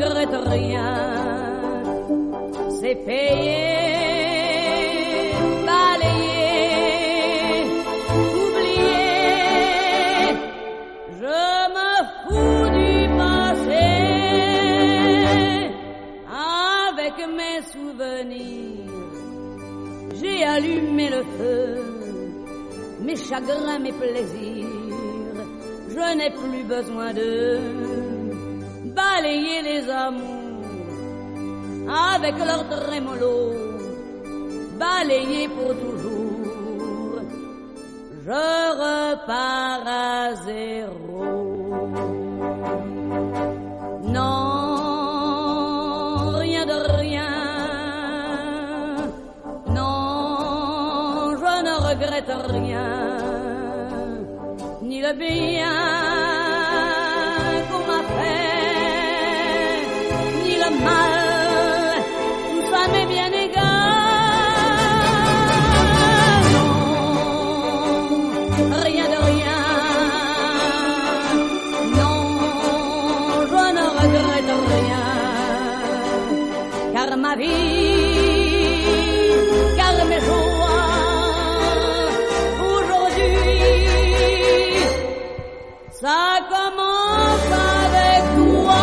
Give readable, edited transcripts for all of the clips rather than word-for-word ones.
regrette rien. C'est payé, balayé, oublié. Je me fous du passé. Avec mes souvenirs, j'ai allumé le feu. Mes chagrins, mes plaisirs, je n'ai plus besoin de balayer les amours avec leur trémolo, balayer pour toujours. Je repars à zéro. Non, rien de rien. Non, je ne regrette rien. Ni le bien qu'on m'a fait, ni le mal, tout ça m'est bien égal. Non, rien de rien. Non, je ne regrette rien. Car ma vie, car mes joies, ça commence avec toi.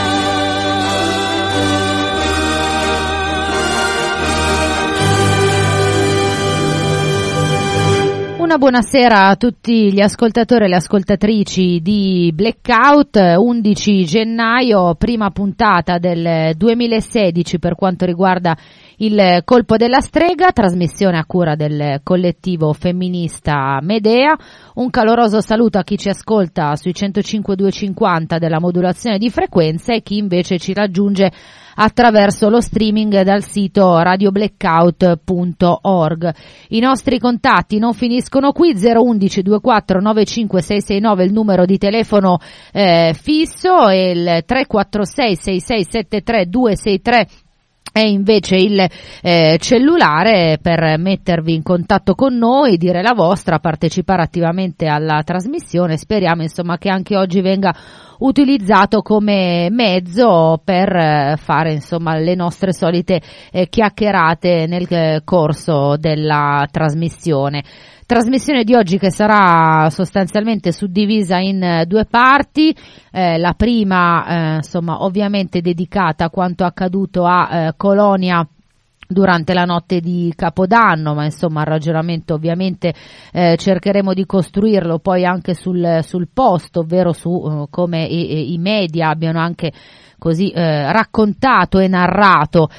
Una buonasera a tutti gli ascoltatori e le ascoltatrici di Blackout, 11 gennaio, prima puntata del 2016 per quanto riguarda il colpo della strega, trasmissione a cura del collettivo femminista Medea. Un caloroso saluto a chi ci ascolta sui 105.250 della modulazione di frequenza e chi invece ci raggiunge attraverso lo streaming dal sito radioblackout.org. I nostri contatti non finiscono qui, 011 24 95 669 il numero di telefono fisso e il 346 6673 263 è invece il cellulare per mettervi in contatto con noi, dire la vostra, partecipare attivamente alla trasmissione. Speriamo insomma che anche oggi venga utilizzato come mezzo per fare insomma le nostre solite chiacchierate nel corso della trasmissione. Trasmissione di oggi che sarà sostanzialmente suddivisa in due parti, la prima insomma ovviamente dedicata a quanto accaduto a Colonia durante la notte di Capodanno, ma insomma il ragionamento ovviamente cercheremo di costruirlo poi anche sul posto, ovvero su come i media abbiano anche così raccontato e narrato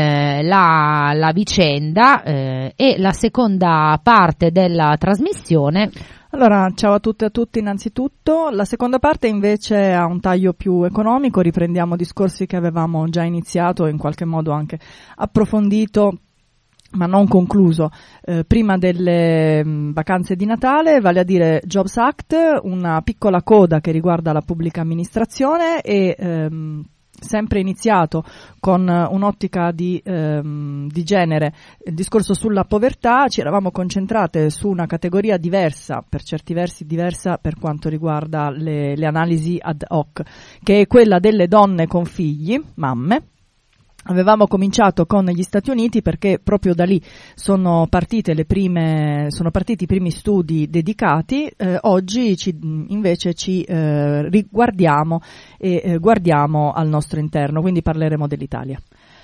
la vicenda, e la seconda parte della trasmissione. Allora, ciao a tutte e a tutti innanzitutto. La seconda parte invece ha un taglio più economico, riprendiamo discorsi che avevamo già iniziato e in qualche modo anche approfondito ma non concluso prima delle vacanze di Natale, vale a dire Jobs Act, una piccola coda che riguarda la pubblica amministrazione e sempre iniziato con un'ottica di genere, il discorso sulla povertà. Ci eravamo concentrate su una categoria diversa, per certi versi diversa per quanto riguarda le analisi ad hoc, che è quella delle donne con figli, mamme. Avevamo cominciato con gli Stati Uniti perché proprio da lì sono partiti i primi studi dedicati. Oggi invece ci riguardiamo e guardiamo al nostro interno, quindi parleremo dell'Italia.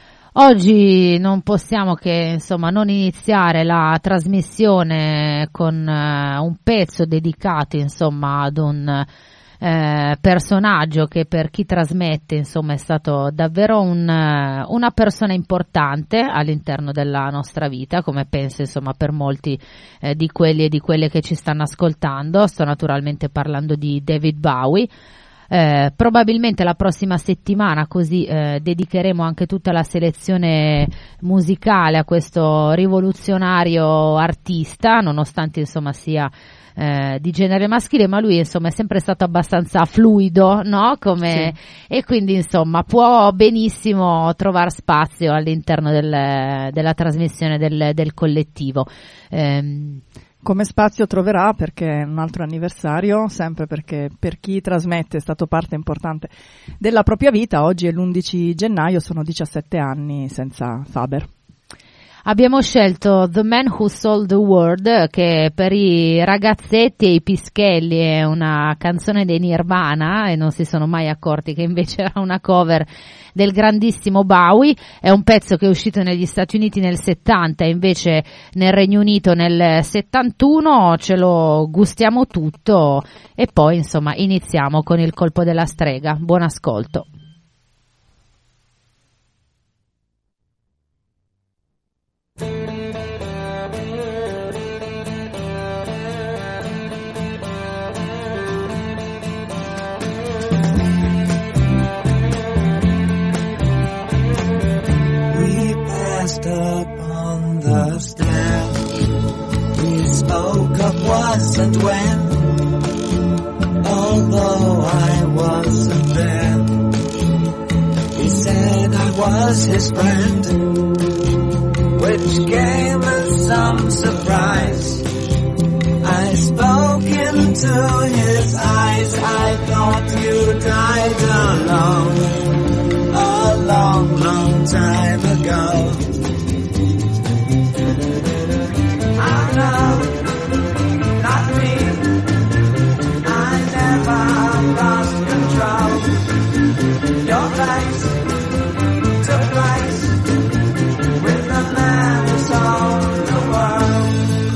Oggi non possiamo che insomma non iniziare la trasmissione con un pezzo dedicato insomma ad un personaggio che per chi trasmette insomma è stato davvero una persona importante all'interno della nostra vita, come penso insomma per molti di quelli e di quelle che ci stanno ascoltando. Sto naturalmente parlando di David Bowie. Probabilmente la prossima settimana così dedicheremo anche tutta la selezione musicale a questo rivoluzionario artista, nonostante insomma sia di genere maschile, ma lui insomma è sempre stato abbastanza fluido, no? Come sì. E quindi insomma può benissimo trovare spazio all'interno della trasmissione del collettivo. come spazio troverà, perché è un altro anniversario, sempre perché per chi trasmette è stato parte importante della propria vita. Oggi è l'11 gennaio, sono 17 anni senza Faber. Abbiamo scelto The Man Who Sold the World, che per i ragazzetti e i pischelli è una canzone dei Nirvana, e non si sono mai accorti che invece era una cover del grandissimo Bowie. È un pezzo che è uscito negli Stati Uniti nel 70 e invece nel Regno Unito nel 71. Ce lo gustiamo tutto e poi insomma iniziamo con il colpo della strega. Buon ascolto. Up on the stair, we spoke of was and when, although I wasn't there. He said I was his friend, which came as some surprise. I spoke into his eyes, I thought you died alone, a long, long time ago. No, not me. I never lost control. Your place took place with the man who sold the world.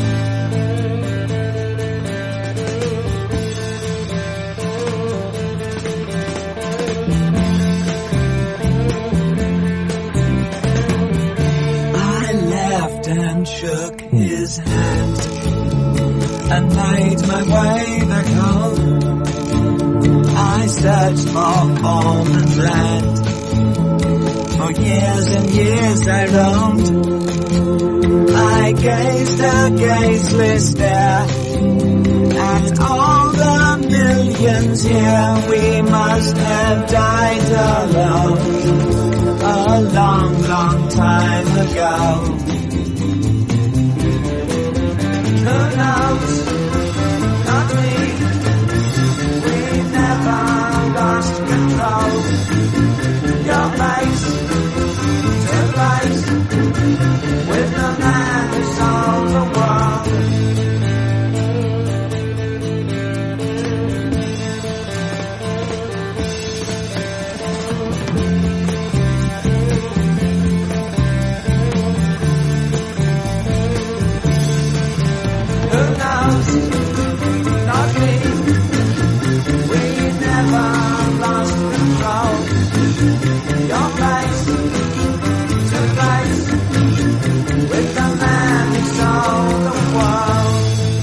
I laughed and shook his hand and made my way back home. I searched for home and land. For years and years I roamed. I gazed a gazeless stare at all the millions here. We must have died alone a long, long time ago. Who knows? Not me. We never lost control. Your place took place with the man who sold the world. Not me. We never lost control. Your place took place with the man who sold the world.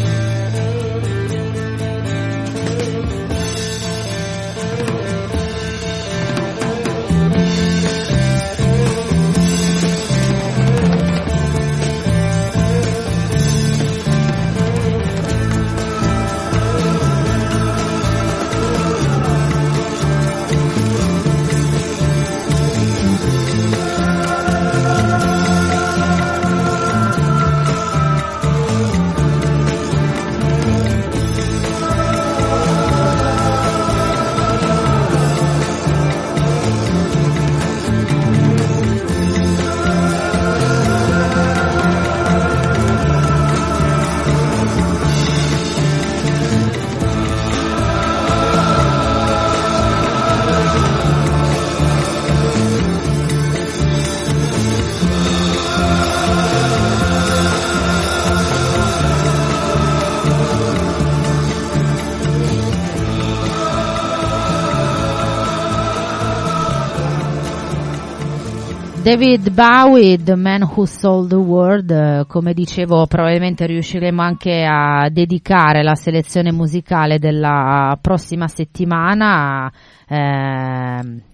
David Bowie, The Man Who Sold the World. Come dicevo, probabilmente riusciremo anche a dedicare la selezione musicale della prossima settimana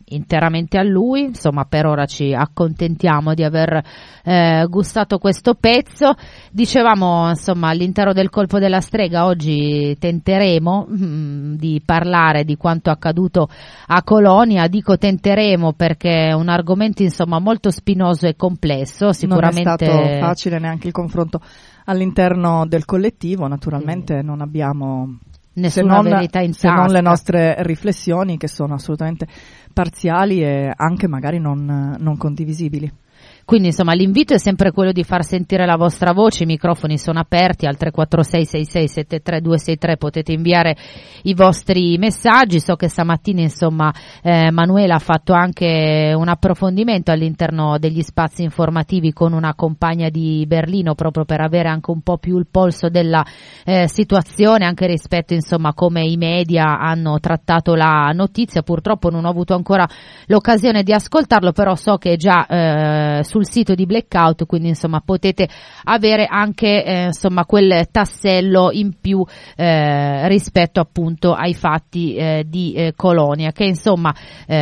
interamente a lui. Insomma, per ora ci accontentiamo di aver gustato questo pezzo. Dicevamo, insomma, all'interno del colpo della strega oggi tenteremo di parlare di quanto accaduto a Colonia. Dico tenteremo perché è un argomento, insomma, molto spinoso e complesso. Sicuramente non è stato facile neanche il confronto all'interno del collettivo, naturalmente non abbiamo nessuna verità in tasca, se non le nostre riflessioni, che sono assolutamente parziali e anche magari non condivisibili. Quindi insomma l'invito è sempre quello di far sentire la vostra voce, i microfoni sono aperti al 346 66 73 263, potete inviare i vostri messaggi. So che stamattina insomma Manuela ha fatto anche un approfondimento all'interno degli spazi informativi con una compagna di Berlino, proprio per avere anche un po' più il polso della situazione, anche rispetto insomma a come i media hanno trattato la notizia. Purtroppo non ho avuto ancora l'occasione di ascoltarlo, però so che è già sul sito di Blackout, quindi insomma potete avere anche insomma quel tassello in più rispetto appunto ai fatti di Colonia, che insomma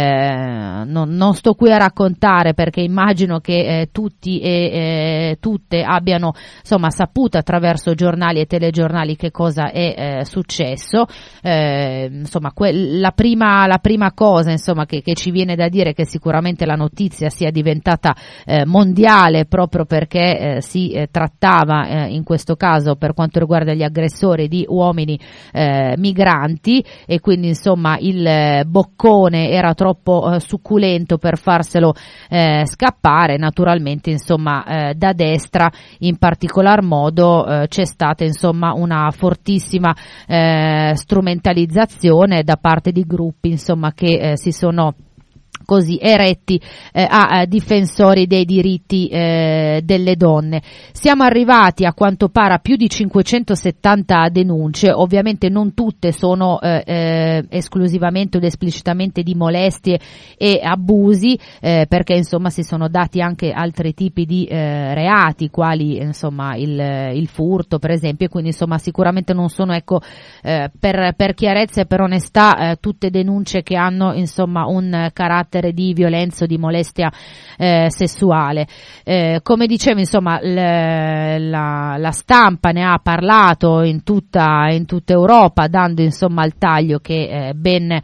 non sto qui a raccontare, perché immagino che tutti e tutte abbiano insomma saputo attraverso giornali e telegiornali che cosa è successo. Insomma la prima cosa insomma che ci viene da dire è che sicuramente la notizia sia diventata mondiale, proprio perché si trattava in questo caso, per quanto riguarda gli aggressori, di uomini migranti, e quindi insomma il boccone era troppo succulento per farselo scappare. Naturalmente insomma da destra in particolar modo c'è stata insomma una fortissima strumentalizzazione da parte di gruppi insomma che si sono così eretti a difensori dei diritti delle donne. Siamo arrivati a quanto pare a più di 570 denunce, ovviamente non tutte sono esclusivamente ed esplicitamente di molestie e abusi, perché insomma si sono dati anche altri tipi di reati, quali insomma il furto per esempio, e quindi insomma sicuramente non sono, ecco, per chiarezza e per onestà, tutte denunce che hanno insomma un carattere di violenza o di molestia sessuale. Come dicevo insomma la stampa ne ha parlato in tutta Europa, dando insomma il taglio che ben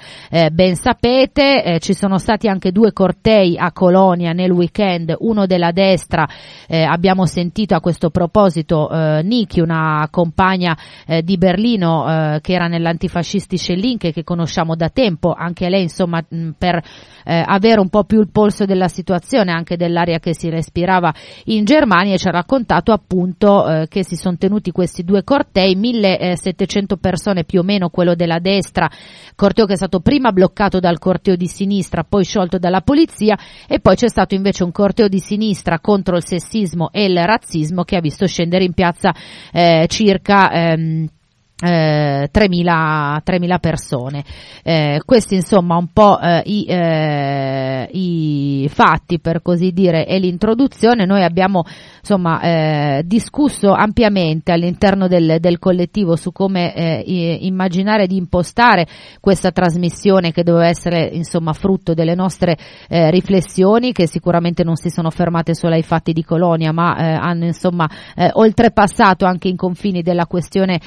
sapete. Ci sono stati anche 2 cortei a Colonia nel weekend, uno della destra, abbiamo sentito a questo proposito Niki, una compagna di Berlino che era nell'antifascistische Linke, che conosciamo da tempo, anche lei insomma per avere un po' più il polso della situazione, anche dell'aria che si respirava in Germania, e ci ha raccontato appunto che si sono tenuti questi 2 cortei, 1700 persone più o meno, quello della destra, corteo che è stato prima bloccato dal corteo di sinistra, poi sciolto dalla polizia, e poi c'è stato invece un corteo di sinistra contro il sessismo e il razzismo che ha visto scendere in piazza circa 3.000 persone. Questi insomma un po' i fatti, per così dire, e l'introduzione. Noi abbiamo insomma discusso ampiamente all'interno del collettivo su come immaginare di impostare questa trasmissione, che doveva essere insomma frutto delle nostre riflessioni, che sicuramente non si sono fermate solo ai fatti di Colonia, ma hanno insomma oltrepassato anche i confini della questione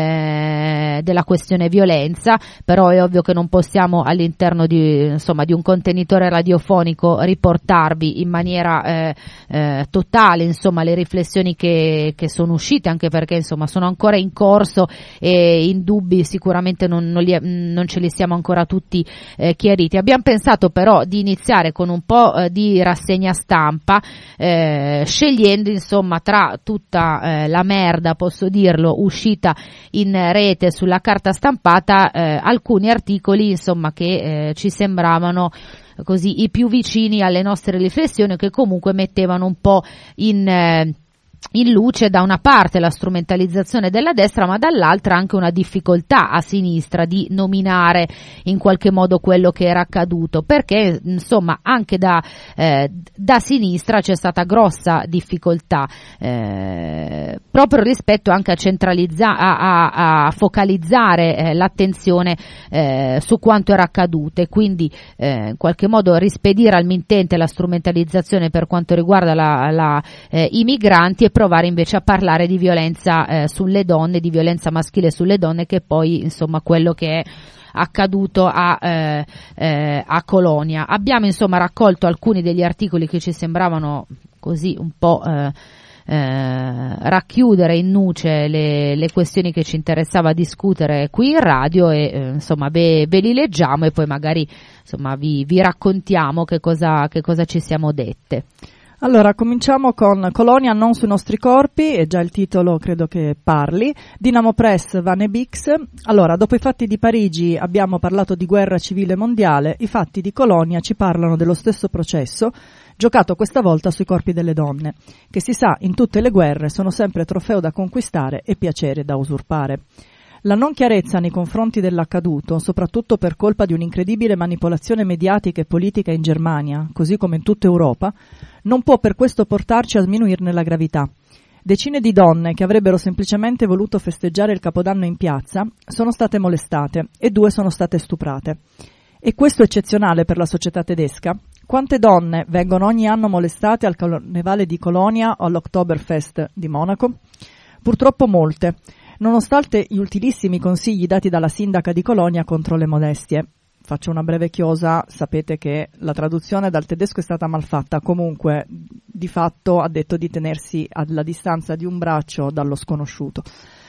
violenza. Però è ovvio che non possiamo all'interno di un contenitore radiofonico riportarvi in maniera totale insomma le riflessioni che sono uscite, anche perché insomma sono ancora in corso e in dubbi sicuramente non ce li siamo ancora tutti chiariti. Abbiamo pensato però di iniziare con un po' di rassegna stampa, scegliendo insomma tra tutta la merda, posso dirlo, uscita in rete sulla carta stampata, alcuni articoli insomma che ci sembravano così i più vicini alle nostre riflessioni, che comunque mettevano un po' in in luce da una parte la strumentalizzazione della destra, ma dall'altra anche una difficoltà a sinistra di nominare in qualche modo quello che era accaduto, perché insomma anche da sinistra c'è stata grossa difficoltà proprio rispetto anche a focalizzare l'attenzione su quanto era accaduto, e quindi in qualche modo rispedire al mittente la strumentalizzazione per quanto riguarda i migranti, e provare invece a parlare di violenza sulle donne, di violenza maschile sulle donne, che poi insomma quello che è accaduto a Colonia. Abbiamo insomma raccolto alcuni degli articoli che ci sembravano così un po' racchiudere in nuce le questioni che ci interessava discutere qui in radio, e insomma ve li leggiamo e poi magari insomma vi raccontiamo che cosa ci siamo dette. Allora, cominciamo con Colonia non sui nostri corpi, e già il titolo credo che parli. Dinamo Press, Van e Bix. Allora, dopo i fatti di Parigi abbiamo parlato di guerra civile mondiale, i fatti di Colonia ci parlano dello stesso processo, giocato questa volta sui corpi delle donne, che si sa in tutte le guerre sono sempre trofeo da conquistare e piacere da usurpare. La non chiarezza nei confronti dell'accaduto, soprattutto per colpa di un'incredibile manipolazione mediatica e politica in Germania, così come in tutta Europa, non può per questo portarci a sminuirne la gravità. Decine di donne che avrebbero semplicemente voluto festeggiare il Capodanno in piazza sono state molestate e 2 sono state stuprate. E questo è eccezionale per la società tedesca? Quante donne vengono ogni anno molestate al Carnevale di Colonia o all'Oktoberfest di Monaco? Purtroppo molte, nonostante gli utilissimi consigli dati dalla sindaca di Colonia contro le molestie. Faccio una breve chiosa, sapete che la traduzione dal tedesco è stata malfatta, comunque di fatto ha detto di tenersi alla distanza di un braccio dallo sconosciuto.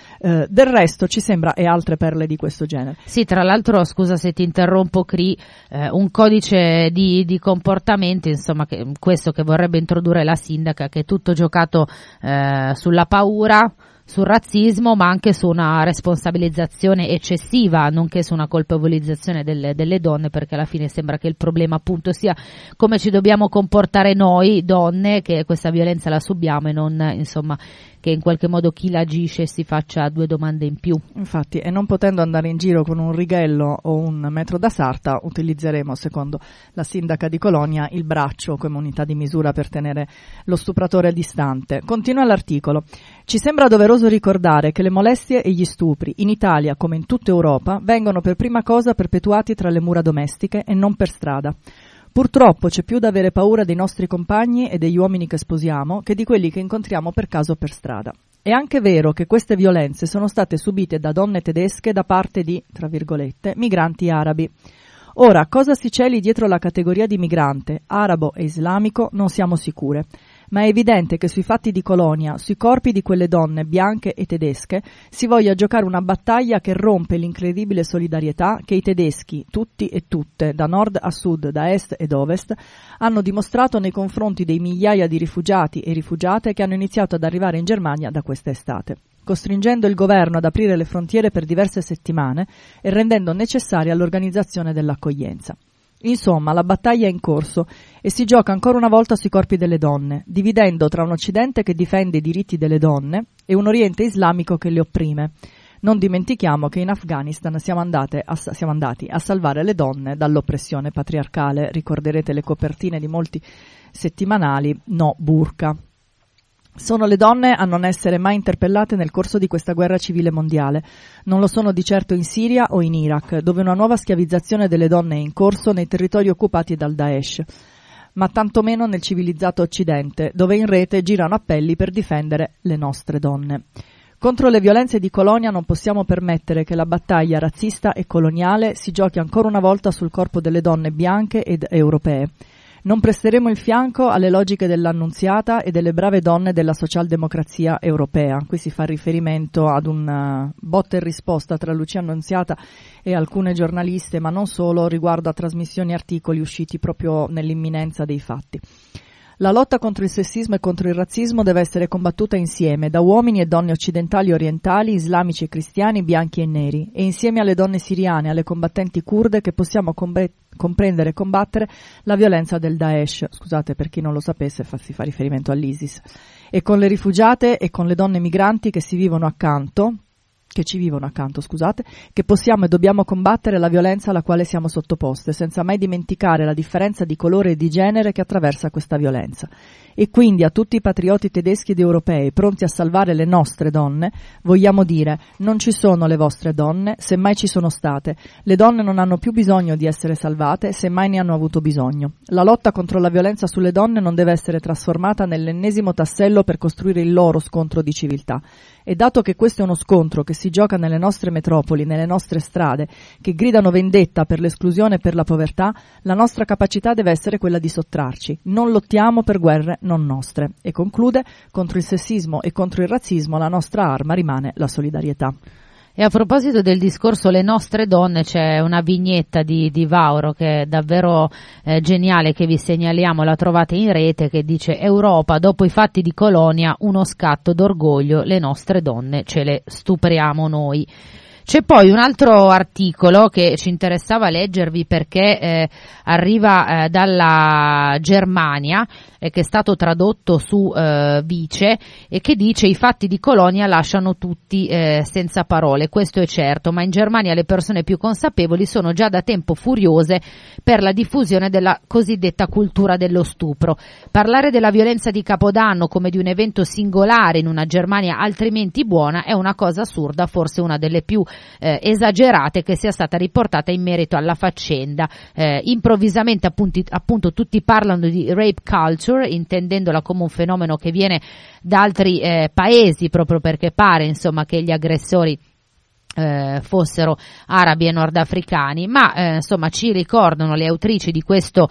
Del resto ci sembra, e altre perle di questo genere. Sì, tra l'altro, scusa se ti interrompo, Cri, un codice di comportamento, insomma, questo che vorrebbe introdurre la sindaca, che è tutto giocato sulla paura, sul razzismo, ma anche su una responsabilizzazione eccessiva, nonché su una colpevolizzazione delle donne, perché alla fine sembra che il problema appunto sia come ci dobbiamo comportare noi donne, che questa violenza la subiamo, e non insomma che in qualche modo chi la agisce si faccia 2 domande in più. Infatti, e non potendo andare in giro con un righello o un metro da sarta, utilizzeremo, secondo la sindaca di Colonia, il braccio come unità di misura per tenere lo stupratore distante. Continua l'articolo. Ci sembra doveroso ricordare che le molestie e gli stupri, in Italia come in tutta Europa, vengono per prima cosa perpetuati tra le mura domestiche e non per strada. Purtroppo c'è più da avere paura dei nostri compagni e degli uomini che sposiamo che di quelli che incontriamo per caso per strada. È anche vero che queste violenze sono state subite da donne tedesche da parte di, tra virgolette, migranti arabi. Ora, cosa si celi dietro la categoria di migrante, arabo e islamico, non siamo sicure. Ma è evidente che sui fatti di Colonia, sui corpi di quelle donne bianche e tedesche, si voglia giocare una battaglia che rompe l'incredibile solidarietà che i tedeschi, tutti e tutte, da nord a sud, da est ed ovest, hanno dimostrato nei confronti dei migliaia di rifugiati e rifugiate che hanno iniziato ad arrivare in Germania da questa estate, costringendo il governo ad aprire le frontiere per diverse settimane e rendendo necessaria l'organizzazione dell'accoglienza. Insomma, la battaglia è in corso e si gioca ancora una volta sui corpi delle donne, dividendo tra un Occidente che difende i diritti delle donne e un Oriente islamico che le opprime. Non dimentichiamo che in Afghanistan siamo andati a salvare le donne dall'oppressione patriarcale. Ricorderete le copertine di molti settimanali, no burqa. Sono le donne a non essere mai interpellate nel corso di questa guerra civile mondiale. Non lo sono di certo in Siria o in Iraq, dove una nuova schiavizzazione delle donne è in corso nei territori occupati dal Daesh, ma tantomeno nel civilizzato Occidente, dove in rete girano appelli per difendere le nostre donne. Contro le violenze di Colonia non possiamo permettere che la battaglia razzista e coloniale si giochi ancora una volta sul corpo delle donne bianche ed europee. Non presteremo il fianco alle logiche dell'Annunziata e delle brave donne della socialdemocrazia europea. Qui si fa riferimento ad un botta e risposta tra Lucia Annunziata e alcune giornaliste, ma non solo, riguardo a trasmissioni e articoli usciti proprio nell'imminenza dei fatti. La lotta contro il sessismo e contro il razzismo deve essere combattuta insieme, da uomini e donne occidentali e orientali, islamici e cristiani, bianchi e neri, e insieme alle donne siriane, alle combattenti kurde, che possiamo comprendere e combattere la violenza del Daesh, scusate per chi non lo sapesse, si fa riferimento all'ISIS, e con le rifugiate e con le donne migranti che ci vivono accanto, che possiamo e dobbiamo combattere la violenza alla quale siamo sottoposte, senza mai dimenticare la differenza di colore e di genere che attraversa questa violenza. E quindi a tutti i patrioti tedeschi ed europei pronti a salvare le nostre donne, vogliamo dire: non ci sono le vostre donne, semmai ci sono state. Le donne non hanno più bisogno di essere salvate, semmai ne hanno avuto bisogno. La lotta contro la violenza sulle donne non deve essere trasformata nell'ennesimo tassello per costruire il loro scontro di civiltà. E dato che questo è uno scontro che si gioca nelle nostre metropoli, nelle nostre strade, che gridano vendetta per l'esclusione e per la povertà, la nostra capacità deve essere quella di sottrarci. Non lottiamo per guerre non nostre. E conclude: contro il sessismo e contro il razzismo la nostra arma rimane la solidarietà. E a proposito del discorso le nostre donne, c'è una vignetta di Vauro che è davvero geniale, che vi segnaliamo, la trovate in rete, che dice: Europa, dopo i fatti di Colonia, uno scatto d'orgoglio, le nostre donne ce le stupriamo noi. C'è poi un altro articolo che ci interessava leggervi perché arriva dalla Germania, che è stato tradotto su Vice, e che dice: i fatti di Colonia lasciano tutti senza parole. Questo è certo, ma in Germania le persone più consapevoli sono già da tempo furiose per la diffusione della cosiddetta cultura dello stupro. Parlare della violenza di Capodanno come di un evento singolare in una Germania altrimenti buona è una cosa assurda, forse una delle più esagerate che sia stata riportata in merito alla faccenda. Improvvisamente appunto tutti parlano di rape culture, intendendola come un fenomeno che viene da altri paesi, proprio perché pare insomma che gli aggressori fossero arabi e nordafricani, ma insomma ci ricordano le autrici di questo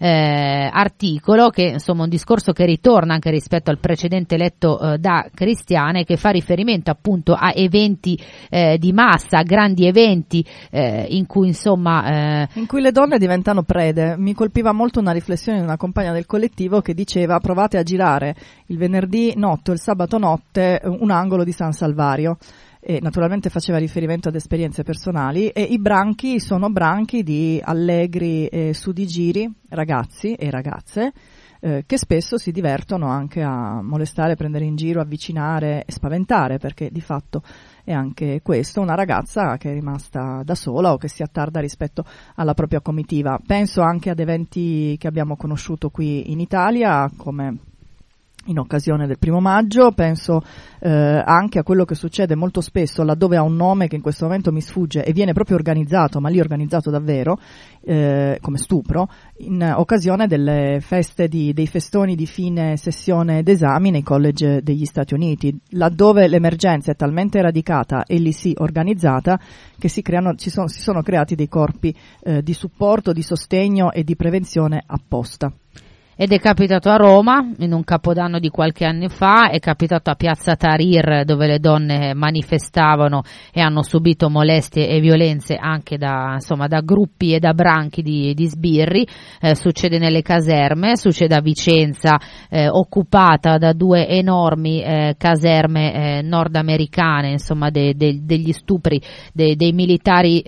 articolo che insomma un discorso che ritorna anche rispetto al precedente letto da Cristiane, che fa riferimento appunto a eventi di massa, a grandi eventi in cui insomma in cui le donne diventano prede. Mi colpiva molto una riflessione di una compagna del collettivo che diceva: provate a girare il venerdì notte o il sabato notte un angolo di San Salvario. E naturalmente faceva riferimento ad esperienze personali, e i branchi sono branchi di allegri e sudigiri ragazzi e ragazze che spesso si divertono anche a molestare, prendere in giro, avvicinare e spaventare, perché di fatto è anche questo, una ragazza che è rimasta da sola o che si attarda rispetto alla propria comitiva. Penso anche ad eventi che abbiamo conosciuto qui in Italia, come in occasione del 1 maggio, penso anche a quello che succede molto spesso laddove ha un nome che in questo momento mi sfugge e viene proprio organizzato, ma lì organizzato davvero, come stupro, in occasione delle feste dei festoni di fine sessione d'esami nei college degli Stati Uniti, laddove l'emergenza è talmente radicata e lì sì organizzata che si sono creati dei corpi di supporto, di sostegno e di prevenzione apposta. Ed è capitato a Roma in un Capodanno di qualche anno fa, è capitato a Piazza Tahrir, dove le donne manifestavano e hanno subito molestie e violenze anche da gruppi e da branchi di sbirri. Succede nelle caserme, succede a Vicenza, occupata da 2 enormi caserme nordamericane, insomma degli stupri dei militari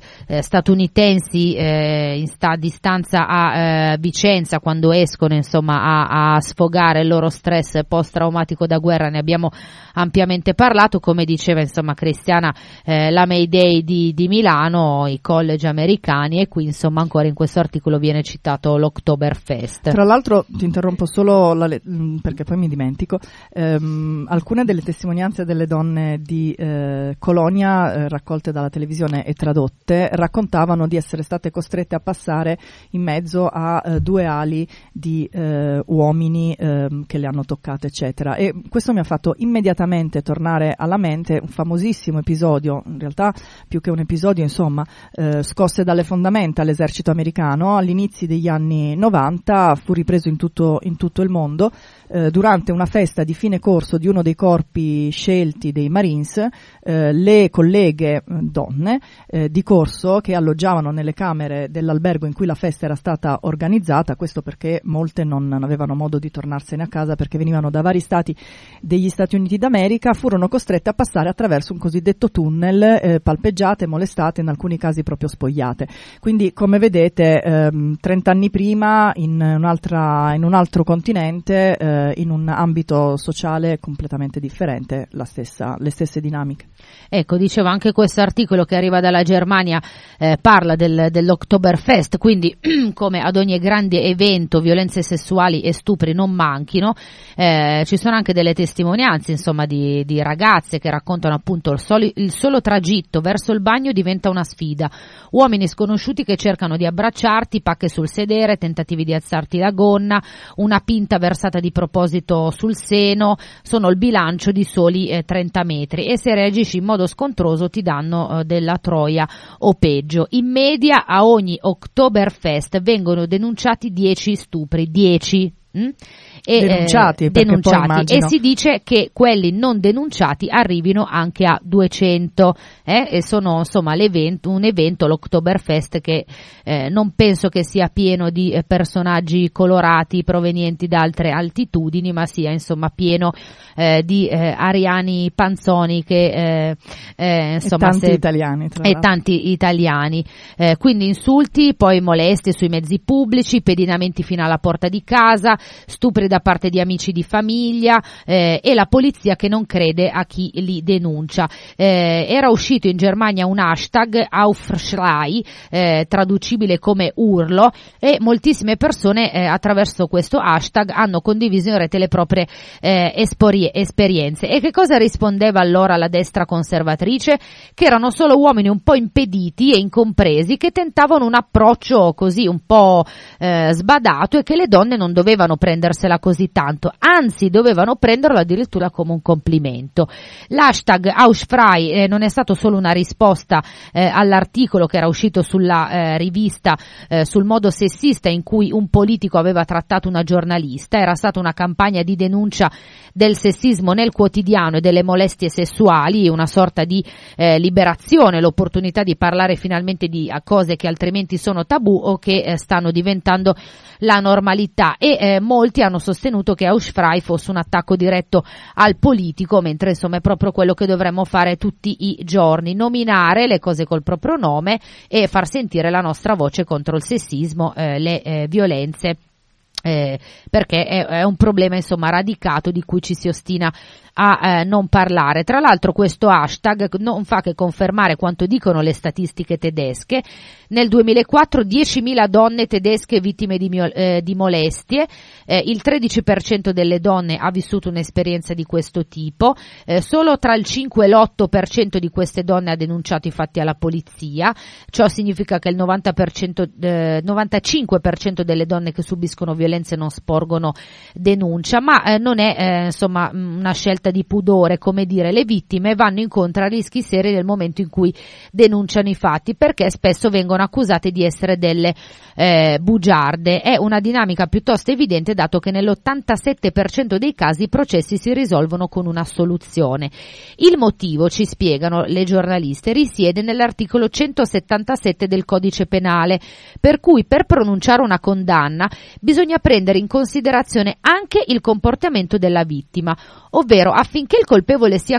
statunitensi di stanza a Vicenza, quando escono insomma a sfogare il loro stress post-traumatico da guerra. Ne abbiamo ampiamente parlato, come diceva insomma Cristiana, la Mayday di Milano, i college americani, e qui insomma ancora in questo articolo viene citato l'Oktoberfest. Tra l'altro ti interrompo solo perché poi mi dimentico, alcune delle testimonianze delle donne di Colonia raccolte dalla televisione e tradotte raccontavano di essere state costrette a passare in mezzo a 2 ali di uomini che le hanno toccate, eccetera, e questo mi ha fatto immediatamente tornare alla mente un famosissimo episodio, in realtà più che un episodio, insomma, scosse dalle fondamenta l'esercito americano all'inizio degli anni 90, fu ripreso in tutto il mondo durante una festa di fine corso di uno dei corpi scelti dei Marines. Le colleghe donne di corso, che alloggiavano nelle camere dell'albergo in cui la festa era stata organizzata, questo perché molti molte non avevano modo di tornarsene a casa perché venivano da vari stati degli Stati Uniti d'America, furono costrette a passare attraverso un cosiddetto tunnel, palpeggiate, molestate, in alcuni casi proprio spogliate. Quindi, come vedete, 30 anni prima in un altro continente, in un ambito sociale completamente differente, le stesse dinamiche. Ecco, dicevo anche questo articolo che arriva dalla Germania, parla dell'Oktoberfest, quindi come ad ogni grande evento violenze sessuali e stupri non manchino. Ci sono anche delle testimonianze, insomma, di ragazze che raccontano appunto il solo tragitto verso il bagno diventa una sfida, uomini sconosciuti che cercano di abbracciarti, pacche sul sedere, tentativi di alzarti la gonna, una pinta versata di proposito sul seno, sono il bilancio di soli 30 metri e se reagisci in modo scontroso ti danno della troia o peggio. In media a ogni Oktoberfest vengono denunciati 10 stupri, 10. Denunciati, e si dice che quelli non denunciati arrivino anche a 200 e sono insomma un evento, l'Oktoberfest, che non penso che sia pieno di personaggi colorati provenienti da altre altitudini, ma sia insomma pieno di ariani panzoni che insomma tanti italiani, quindi insulti, poi molestie sui mezzi pubblici, pedinamenti fino alla porta di casa, stupri da parte di amici di famiglia e la polizia che non crede a chi li denuncia. Era uscito in Germania un hashtag Aufschrei, traducibile come urlo, e moltissime persone attraverso questo hashtag hanno condiviso in rete le proprie esperienze. E che cosa rispondeva allora la destra conservatrice? Che erano solo uomini un po' impediti e incompresi che tentavano un approccio così un po' sbadato e che le donne non dovevano prendersela così tanto, anzi dovevano prenderlo addirittura come un complimento. L'hashtag Aufschrei non è stato solo una risposta all'articolo che era uscito sulla rivista sul modo sessista in cui un politico aveva trattato una giornalista, era stata una campagna di denuncia del sessismo nel quotidiano e delle molestie sessuali, una sorta di liberazione, l'opportunità di parlare finalmente di cose che altrimenti sono tabù o che stanno diventando la normalità, e molti hanno sostenuto che Aufschrei fosse un attacco diretto al politico, mentre insomma è proprio quello che dovremmo fare tutti i giorni, nominare le cose col proprio nome e far sentire la nostra voce contro il sessismo, le violenze, perché è un problema insomma radicato di cui ci si ostina a non parlare. Tra l'altro questo hashtag non fa che confermare quanto dicono le statistiche tedesche. Nel 2004 10.000 donne tedesche vittime di molestie, il 13% delle donne ha vissuto un'esperienza di questo tipo, solo tra il 5 e l'8% di queste donne ha denunciato i fatti alla polizia. Ciò significa che il 95% delle donne che subiscono violenze non sporgono denuncia, ma non è insomma una scelta di pudore, come dire, le vittime vanno incontro a rischi seri nel momento in cui denunciano i fatti, perché spesso vengono accusate di essere delle bugiarde. È una dinamica piuttosto evidente, dato che nell'87% dei casi i processi si risolvono con una assoluzione. Il motivo, ci spiegano le giornaliste, risiede nell'articolo 177 del Codice Penale, per cui per pronunciare una condanna bisogna prendere in considerazione anche il comportamento della vittima, ovvero affinché il colpevole sia